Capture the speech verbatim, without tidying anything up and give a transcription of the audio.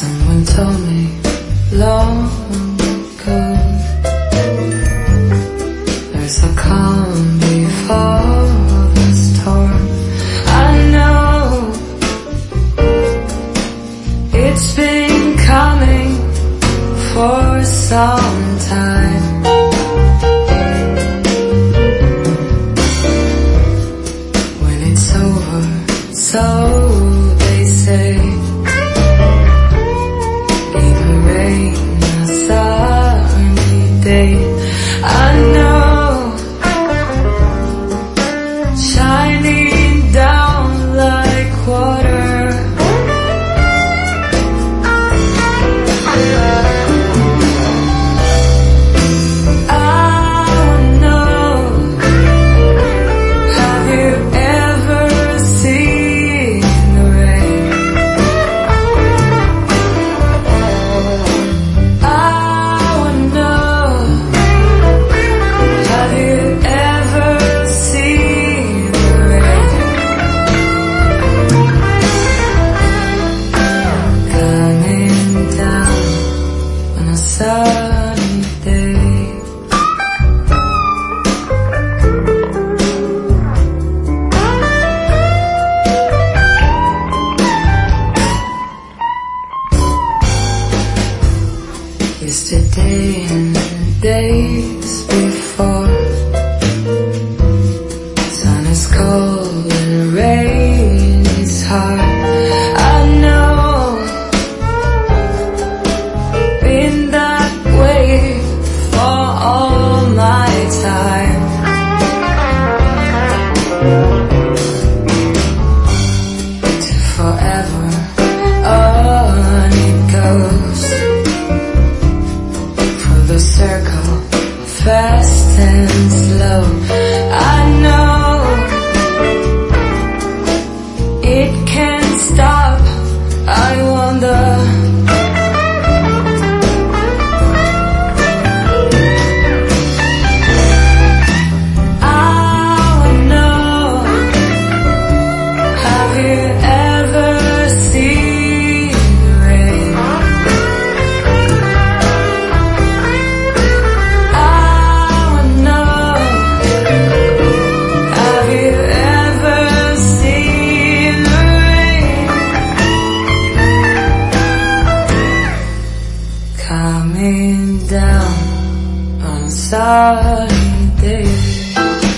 Someone told me long ago, there's a calm before the storm. I know it's been coming for some time. When it's over, so they say, even rain a sunny day. I know, shining down like water. Sunny day. Yesterday and the days before, sun is cold and rain is hard. I know, been that way for all my time. To forever on it goes, for the circle fast and slow. I know it can't stop. I wonder, coming down on a sunny day.